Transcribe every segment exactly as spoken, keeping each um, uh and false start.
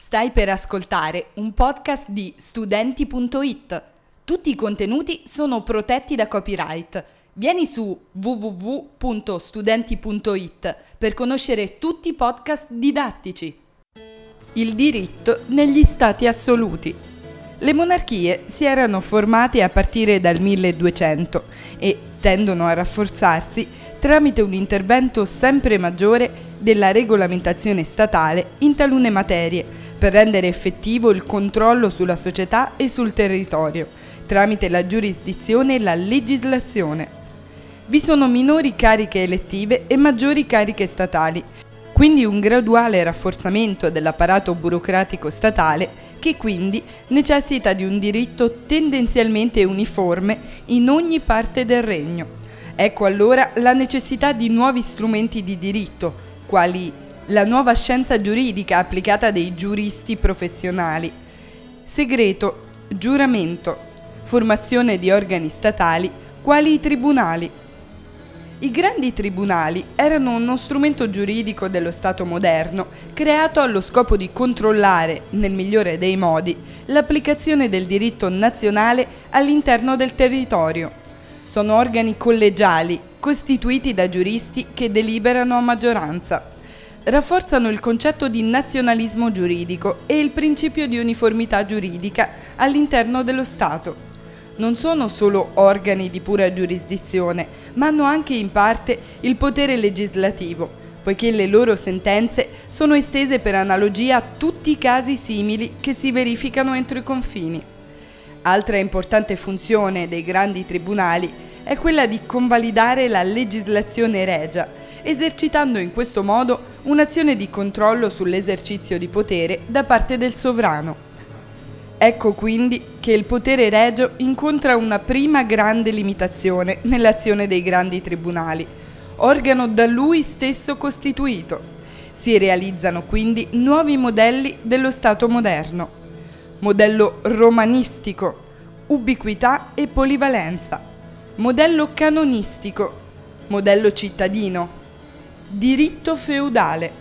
Stai per ascoltare un podcast di studenti punto it. Tutti i contenuti sono protetti da copyright. Vieni su w w w punto studenti punto it per conoscere tutti i podcast didattici. Il diritto negli stati assoluti. Le monarchie si erano formate a partire dal milleduecento e tendono a rafforzarsi tramite un intervento sempre maggiore della regolamentazione statale in talune materie, per rendere effettivo il controllo sulla società e sul territorio, tramite la giurisdizione e la legislazione. Vi sono minori cariche elettive e maggiori cariche statali, quindi un graduale rafforzamento dell'apparato burocratico statale che quindi necessita di un diritto tendenzialmente uniforme in ogni parte del regno. Ecco allora la necessità di nuovi strumenti di diritto, quali la nuova scienza giuridica applicata dai giuristi professionali, segreto, giuramento, formazione di organi statali quali i tribunali. I grandi tribunali erano uno strumento giuridico dello Stato moderno, creato allo scopo di controllare, nel migliore dei modi, l'applicazione del diritto nazionale all'interno del territorio. Sono organi collegiali, costituiti da giuristi che deliberano a maggioranza. Rafforzano il concetto di nazionalismo giuridico e il principio di uniformità giuridica all'interno dello Stato. Non sono solo organi di pura giurisdizione, ma hanno anche in parte il potere legislativo, poiché le loro sentenze sono estese per analogia a tutti i casi simili che si verificano entro i confini. Altra importante funzione dei grandi tribunali è quella di convalidare la legislazione regia, esercitando in questo modo un'azione di controllo sull'esercizio di potere da parte del sovrano. Ecco quindi che il potere regio incontra una prima grande limitazione nell'azione dei grandi tribunali, organo da lui stesso costituito. Si realizzano quindi nuovi modelli dello Stato moderno. Modello romanistico, ubiquità e polivalenza. Modello canonistico, modello cittadino. Diritto feudale.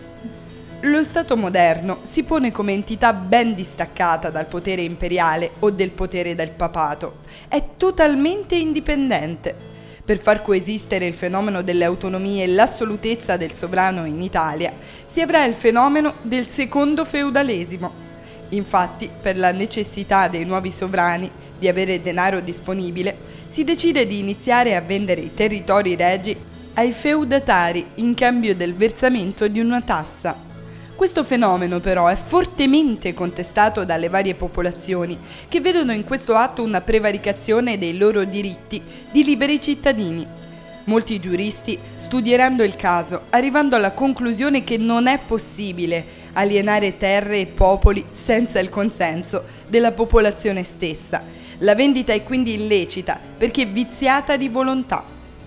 Lo Stato moderno si pone come entità ben distaccata dal potere imperiale o del potere del papato. È totalmente indipendente. Per far coesistere il fenomeno delle autonomie e l'assolutezza del sovrano in Italia, si avrà il fenomeno del secondo feudalesimo. Infatti, per la necessità dei nuovi sovrani di avere denaro disponibile, si decide di iniziare a vendere i territori regi ai feudatari in cambio del versamento di una tassa. Questo fenomeno però è fortemente contestato dalle varie popolazioni che vedono in questo atto una prevaricazione dei loro diritti di liberi cittadini. Molti giuristi, studieranno il caso, arrivando alla conclusione che non è possibile alienare terre e popoli senza il consenso della popolazione stessa. La vendita è quindi illecita perché viziata di volontà.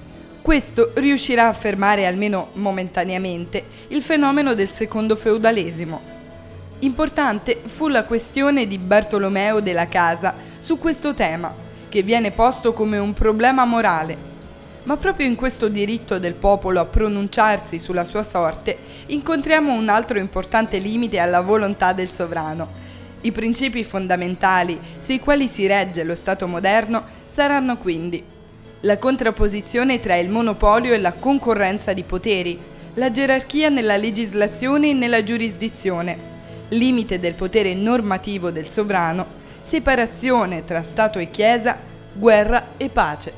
Questo riuscirà a fermare, almeno momentaneamente, il fenomeno del secondo feudalesimo. Importante fu la questione di Bartolomeo della Casa su questo tema, che viene posto come un problema morale. Ma proprio in questo diritto del popolo a pronunciarsi sulla sua sorte incontriamo un altro importante limite alla volontà del sovrano. I principi fondamentali sui quali si regge lo Stato moderno saranno quindi la contrapposizione tra il monopolio e la concorrenza di poteri, la gerarchia nella legislazione e nella giurisdizione, limite del potere normativo del sovrano, separazione tra Stato e Chiesa, guerra e pace.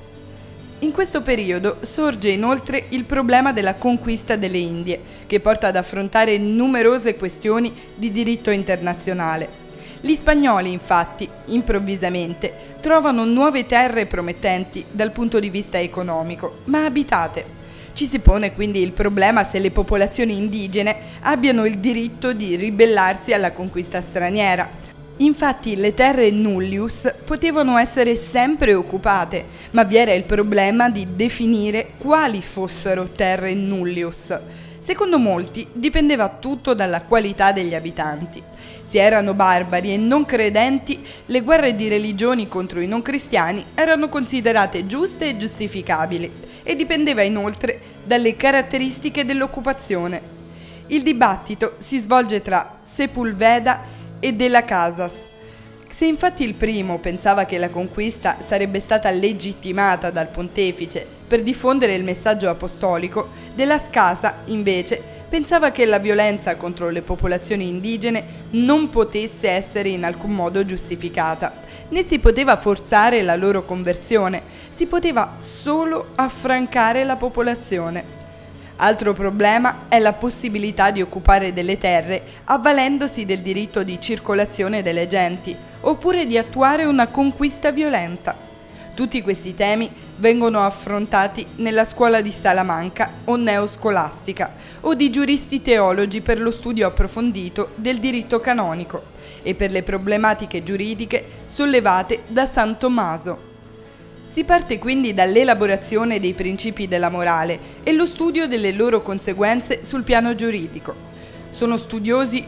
In questo periodo sorge inoltre il problema della conquista delle Indie, che porta ad affrontare numerose questioni di diritto internazionale. Gli spagnoli, infatti, improvvisamente, trovano nuove terre promettenti dal punto di vista economico, ma abitate. Ci si pone quindi il problema se le popolazioni indigene abbiano il diritto di ribellarsi alla conquista straniera. Infatti le terre nullius potevano essere sempre occupate, ma vi era il problema di definire quali fossero terre nullius. Secondo molti dipendeva tutto dalla qualità degli abitanti. Se erano barbari e non credenti, le guerre di religioni contro i non cristiani erano considerate giuste e giustificabili e dipendeva inoltre dalle caratteristiche dell'occupazione. Il dibattito si svolge tra Sepulveda e della Casas. Se infatti il primo pensava che la conquista sarebbe stata legittimata dal pontefice per diffondere il messaggio apostolico, De Las Casas, invece, pensava che la violenza contro le popolazioni indigene non potesse essere in alcun modo giustificata, né si poteva forzare la loro conversione, si poteva solo affrancare la popolazione. Altro problema è la possibilità di occupare delle terre avvalendosi del diritto di circolazione delle genti, oppure di attuare una conquista violenta. Tutti questi temi vengono affrontati nella scuola di Salamanca o neoscolastica, o di giuristi teologi per lo studio approfondito del diritto canonico e per le problematiche giuridiche sollevate da San Tommaso. Si parte quindi dall'elaborazione dei principi della morale e lo studio delle loro conseguenze sul piano giuridico. Sono studiosi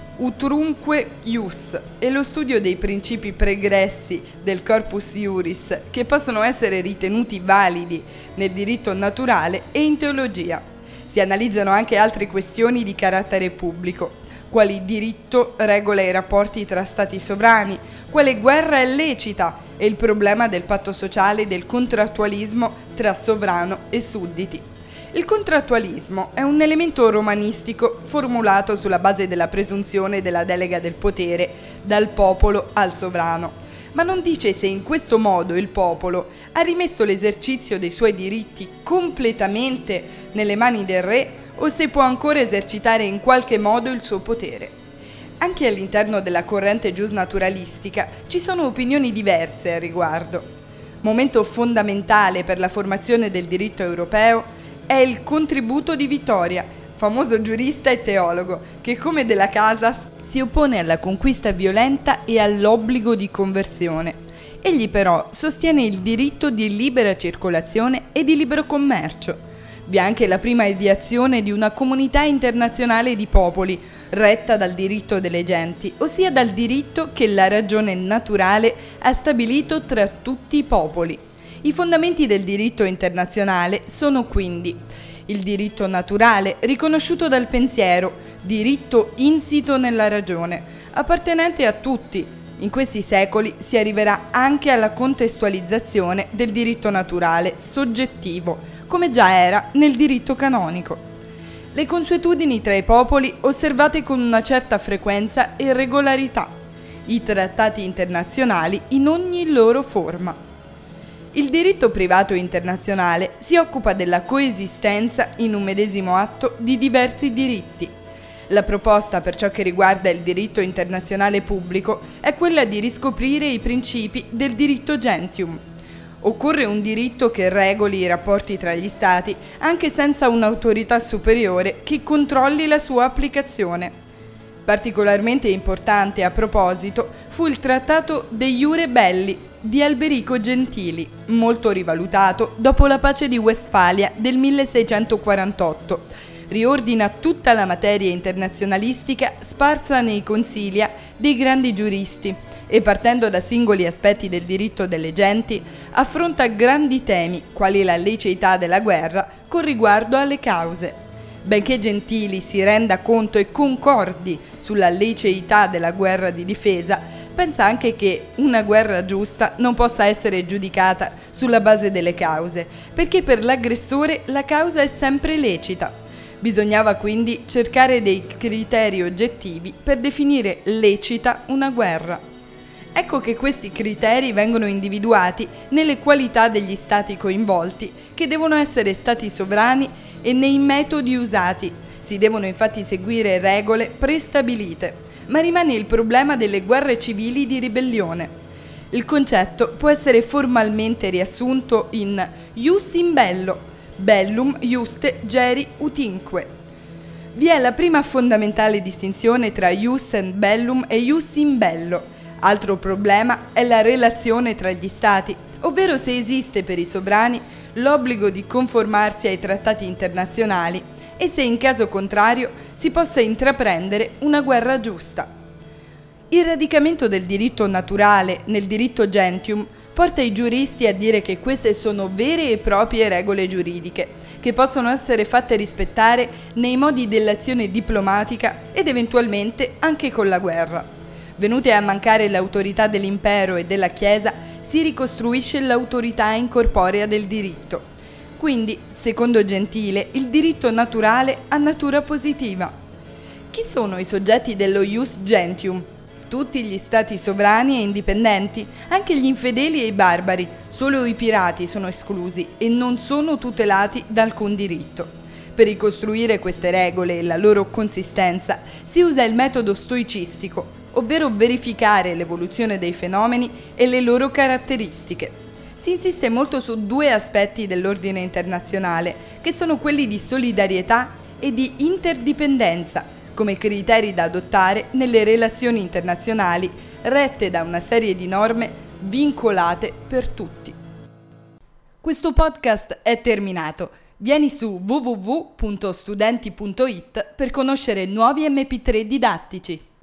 utrumque ius e lo studio dei principi pregressi del corpus iuris che possono essere ritenuti validi nel diritto naturale e in teologia. Si analizzano anche altre questioni di carattere pubblico, quali diritto regola i rapporti tra stati sovrani, quale guerra è lecita e il problema del patto sociale e del contrattualismo tra sovrano e sudditi. Il contrattualismo è un elemento romanistico formulato sulla base della presunzione della delega del potere dal popolo al sovrano, ma non dice se in questo modo il popolo ha rimesso l'esercizio dei suoi diritti completamente nelle mani del re o se può ancora esercitare in qualche modo il suo potere. Anche all'interno della corrente giusnaturalistica ci sono opinioni diverse al riguardo. Momento fondamentale per la formazione del diritto europeo è il contributo di Vittoria, famoso giurista e teologo, che come De Las Casas si oppone alla conquista violenta e all'obbligo di conversione. Egli però sostiene il diritto di libera circolazione e di libero commercio. Vi è anche la prima ideazione di una comunità internazionale di popoli, retta dal diritto delle genti, ossia dal diritto che la ragione naturale ha stabilito tra tutti i popoli. I fondamenti del diritto internazionale sono quindi il diritto naturale, riconosciuto dal pensiero, diritto insito nella ragione, appartenente a tutti. In questi secoli si arriverà anche alla contestualizzazione del diritto naturale, soggettivo, come già era nel diritto canonico. Le consuetudini tra i popoli osservate con una certa frequenza e regolarità, i trattati internazionali in ogni loro forma. Il diritto privato internazionale si occupa della coesistenza in un medesimo atto di diversi diritti. La proposta per ciò che riguarda il diritto internazionale pubblico è quella di riscoprire i principi del diritto gentium. Occorre un diritto che regoli i rapporti tra gli Stati anche senza un'autorità superiore che controlli la sua applicazione. Particolarmente importante a proposito fu il Trattato De Iure Belli di Alberico Gentili, molto rivalutato dopo la pace di Westfalia del milleseicentoquarantotto. Riordina tutta la materia internazionalistica sparsa nei consilia dei grandi giuristi e partendo da singoli aspetti del diritto delle genti affronta grandi temi quali la liceità della guerra con riguardo alle cause. Benché Gentili si renda conto e concordi sulla liceità della guerra di difesa, pensa anche che una guerra giusta non possa essere giudicata sulla base delle cause, perché per l'aggressore la causa è sempre lecita. Bisognava quindi cercare dei criteri oggettivi per definire lecita una guerra. Ecco che questi criteri vengono individuati nelle qualità degli stati coinvolti, che devono essere stati sovrani, e nei metodi usati. Si devono infatti seguire regole prestabilite, ma rimane il problema delle guerre civili di ribellione. Il concetto può essere formalmente riassunto in ius in bello, bellum iuste geri utinque. Vi è la prima fondamentale distinzione tra ius and bellum e ius in bello. Altro problema è la relazione tra gli stati, ovvero se esiste per i sovrani l'obbligo di conformarsi ai trattati internazionali e se in caso contrario si possa intraprendere una guerra giusta. Il radicamento del diritto naturale nel diritto gentium porta i giuristi a dire che queste sono vere e proprie regole giuridiche, che possono essere fatte rispettare nei modi dell'azione diplomatica ed eventualmente anche con la guerra. Venute a mancare l'autorità dell'impero e della Chiesa, si ricostruisce l'autorità incorporea del diritto. Quindi, secondo Gentile, il diritto naturale ha natura positiva. Chi sono i soggetti dello ius gentium? Tutti gli stati sovrani e indipendenti, anche gli infedeli e i barbari, solo i pirati sono esclusi e non sono tutelati da alcun diritto. Per ricostruire queste regole e la loro consistenza si usa il metodo stoicistico, ovvero verificare l'evoluzione dei fenomeni e le loro caratteristiche. Si insiste molto su due aspetti dell'ordine internazionale, che sono quelli di solidarietà e di interdipendenza, come criteri da adottare nelle relazioni internazionali rette da una serie di norme vincolate per tutti. Questo podcast è terminato. Vieni su w w w punto studenti punto i t per conoscere nuovi emme pi tre didattici.